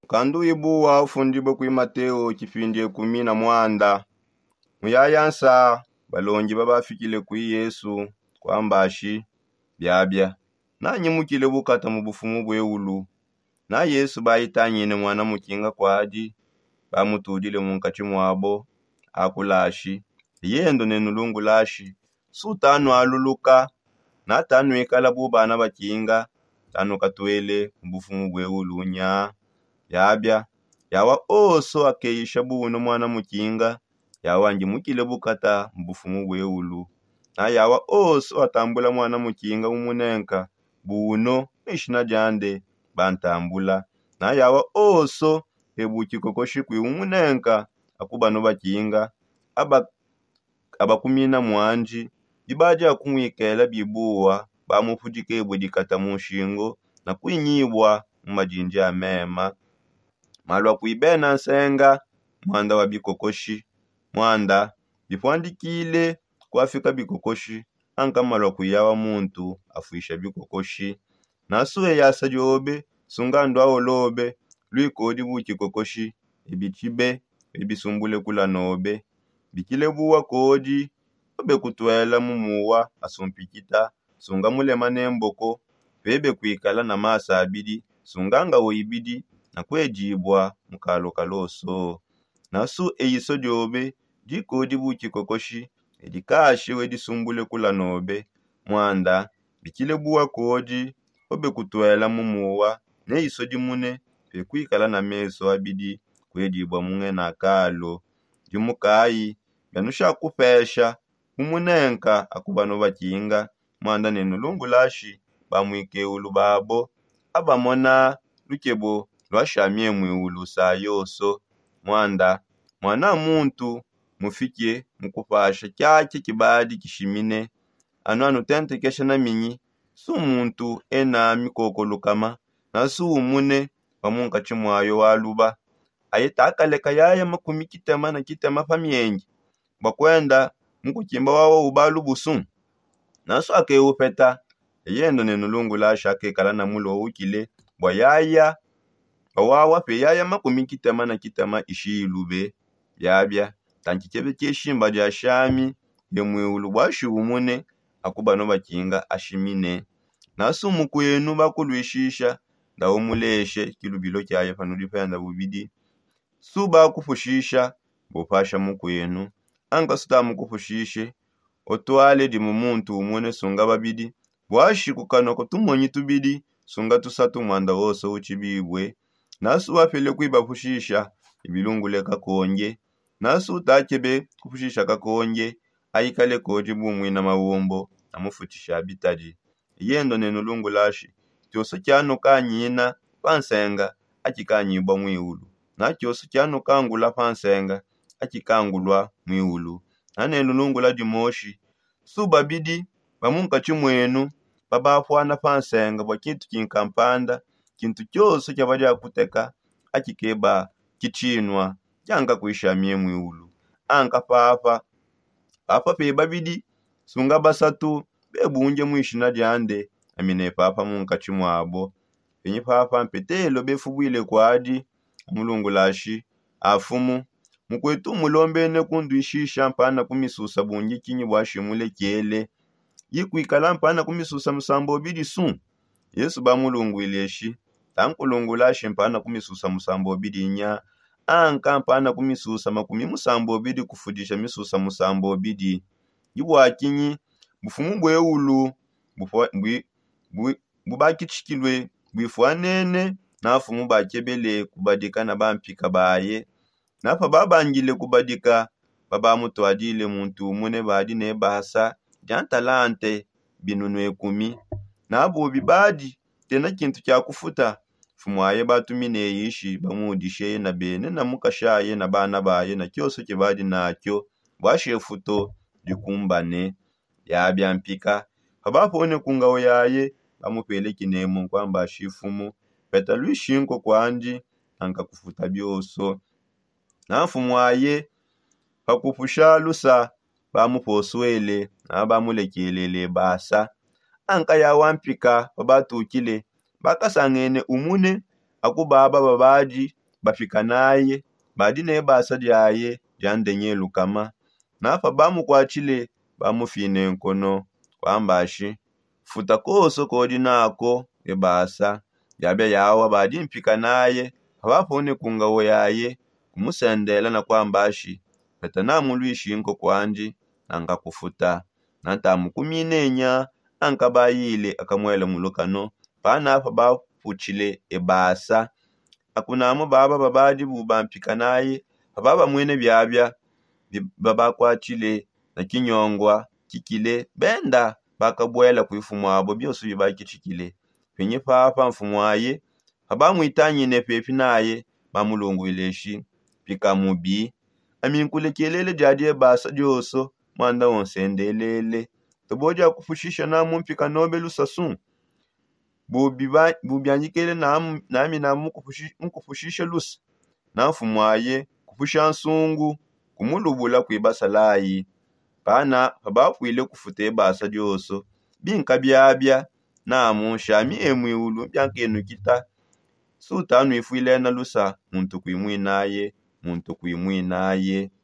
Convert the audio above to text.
Kandu ibuwa ufundibwe kwi Mateo chifindie 10 muyayansa balongi babafikile kwi Yesu kwambashi byabya nanyimukile bukata mu bufumu bweulu na Yesu bayitanyine mwana mukinga kwadi bamutudile munkati mwabo akulashi yendo nenulungu lashi sutanu aluluka na tanu ikala bubana bakinga tanu katwele mbufumu bweulu nya yabya yawa oso akeisha buno mwana mukinga yawangi mukile bukata mbufumu bweulu na yawa oso atambula mwana mukinga umunenka buno ishina jande bantambula na yawa oso ebuki kokoshi kwi umunenka akubano bakinga abakumina mwanji ibaje akumwikela bibuwa bamufujike ebudikata mushingo na kwinyibwa mumajinji amema malwa kuibena nsenga mwanda wa bikokoshi mwanda bifwandikile kwafika bikokoshi anka malwa kuyawa muntu afuisha bikokoshi nasuwe yasa jobe sungandwa olobe luikodi buki kokoshi ibichibe ibisumbule kula nobe bikile buwa kodi obe kutwela mumuwa asumpikita sunga mulema nemboko bebe kuikala na masa abidi sunganga oibidi na kwejibwa mukalo kaloso nasu eyiso jobe dikodi buki kokoshi edikashi wedisumbule kula nobe mwanda bikile buwa kodi obe kutwela mumuwa neyiso dimune bekuikala na meso abidi kwejibwa munge na kalo dimukayi yanusha kupesha umunenka akubano bakinga mwanda nenulungu lashi bamwike ulu babo abamona lukebo lwashamie mwiulu sayoso mwanda mwana muntu mufike mukupasha kyake kibadi kishimine anu tente kesha na minyi su muntu ena mikoko lukama na su umune wamunka chimwayo waluba ayeta akaleka yaya makumi kitema na kitema pamyengi bakwenda mukukimba wawo ubalu busu nasu akeupeta yendo nenulungu lasha akekala na mulo ukile bwa yaya wawa pe yaya makumi kitema na kitema ishilube byabya tankikebe kyeshimba ja shami yemweulu bwashi umune akubano bakinga ashimine nasu mukwenu bakulwishisha ndawo muleshe kilubilo kyaye panulipenda bubidi suba kufushisha bopasha mukwenu anga suta mukufushishe otwale di mumuntu umune sunga babidi bwashi kukano kutumonyi tubidi sunga tusatu mwanda wose uchibibwe nasu wafele kuibafushisha ibilungule kakonje nasu utakebe kufushisha kakonje aikale koji bumwi na mawombo amufutisha abitaji yendo nenulungu lashi tyoso kyano kanyina pansenga akikanyibwa mwiulu na tyoso kyano kangula pansenga akikangulwa mwiulu nanenulungu la dimoshi subabidi bamunka chimwenu babafwana pansenga bwa kintu kinkampanda kintu kyoso kyabaja kuteka akikeba kichinwa kyanga kuishamie mwiulu anka papa pe babidi sunga basatu bebunje mwishina jande amine papa munka chimwabo penye papa mpetelo befubwile kwadi mulungu lashi afumu mukwetu mulombene kunduishisha mpana kumisusa bungi kinyi bwashimule kyele yikuikala mpana kumisusa musambo bidi su Yesu ba mulungu ileshi tankulungu lashi mpana kumisusa musambo bidi nya anka mpana kumisusa makumi musambo bidi kufudisha misusa musambo bidi yibwa kinyi bufumu bweulu bubakichikilwe bwifwanene nafumu bakebele kubadika na bampika baye nafa babangile kubadika baba mutu adile muntu umune badi ne basa jantalante binunwe 10 nabo bibadi tena kintu kya kufuta fumwaye batumine yishi bamudishe na bene na mukashaye na bana baye na kyoso kibadi nakyo bwashe futo dikumbane yabya mpika babapone kungawo yaye bamupele kinemu kwamba shifumu peta lwishinko kwanji anka kufuta byoso nafumwaye pakufusha lusa bamuposwele na bamulekelele basa anka ya wampika babatukile bakasangene umune aku baba babaji bafika naye badi ne basa lyaye lyandenye lukama nafa bamukwachile bamufine nkono kwambashi futa koso kodi nako ebasa yabya yawa badi mpika naye abafone kungawo yaye kumusendela na kwambashi peta namulwishi inko kwanji nanga kufuta nantamukuminenya ankabayile akamwela mulukano panafa bafuchile ebasa akunamo baba babadi bubampika naye ababa mwene byabya babakwachile na kinyongwa kikile benda bakabwela kuifumu abo byosi bibakichikile pinyi papa mfumu aye abamwitanyine pepi naye bamulunguileshi pikamubi aminkulekelele jadi ebasa dyoso mwanda wonsendelele toboja kufushisha namu mpika nobe lusasu bubyanjikele nami namu mukufushisha lusa na mfumu aye kufusha nsungu kumulubula kuibasa layi pana pabafwile kufuta ebasa dyoso binka byabya namu shami emwiulu byankenu kita sutanu ifwile na lusa muntu kuimwinaye